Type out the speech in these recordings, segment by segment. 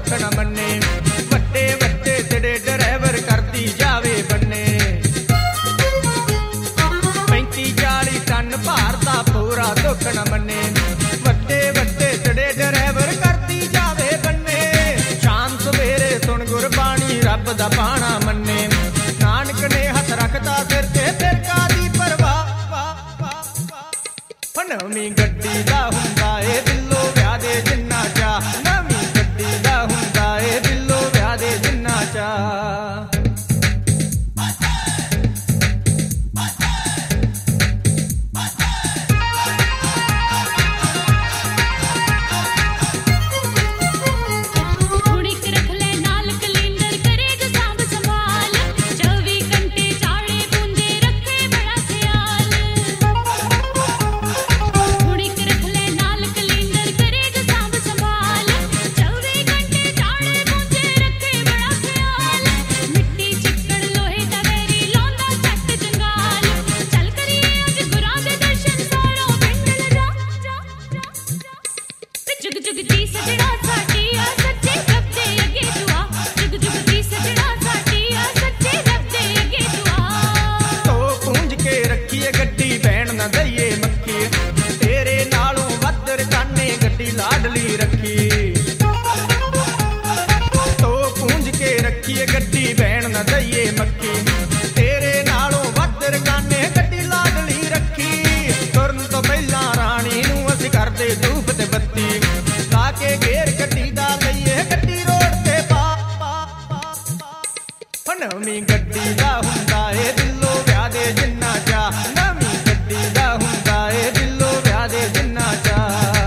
दुख न मन्ने, वड्डे वड्डे तेरे ड्राइवर करदी जावे बन्ने। 35-40 टन भार दा पूरा दुख न मन्ने, वड्डे वड्डे तेरे ड्राइवर करदी जावे बन्ने। शाम सवेरे सुन गुरबाणी रब दा पाना मन्ने, नानक ने हथ रखदा सिर ते फिर कादी परवाह। नवीं गड्डी दा हुंदा ए दिलों विआह दे जिन्ना चाह, नवीं गड्डी दा हुंदा ए दिलों विआह दे जिन्ना चाह। लाडली रखी तो पूंज के रखिए गड्डी बहन न दईए मक्खी, तेरे नालों वध रकाने गड्डी लाडली रखी। तुरन तो पहला रानी नूं असीं करदे धूप ते बत्ती, ला के घेर गड्डी दा लईए गड्डी रोड ते पा। नवीं गड्डी दा हुंदा ए दिलों विआह दे जिन्ना चाह, नवीं गड्डी दा हुंदा ए दिलों विआह दे जिन्ना चाह।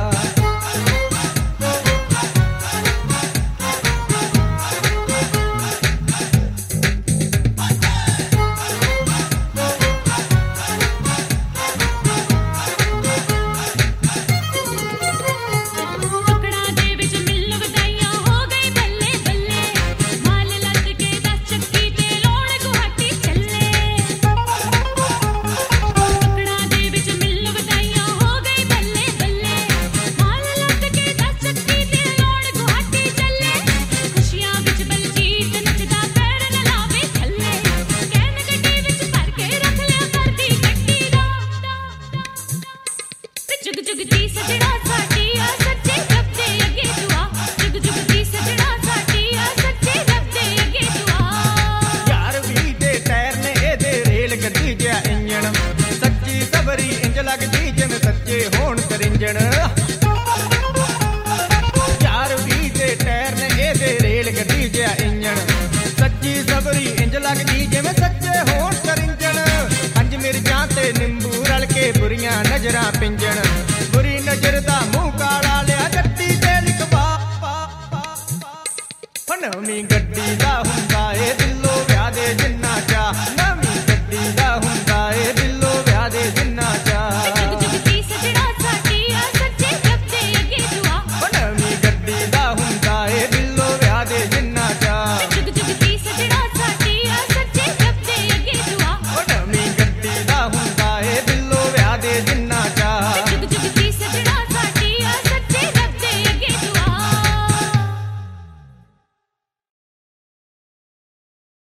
लगदी जिवें सच्चे होण करिंजण, यार भी दे टायर ने एदे रेल गड्डी जिहा इंजण, सच्ची सबरी इंज लगदी जिवें सच्चे होण करिंजण। पंज मिर्चां ते निंबू रल के बुरियां नजरां पिंजण, बुरी नजर दा मूंह काला लिया गड्डी ते लिखवा। नवीं गड्डी दा हुंदा ए दिल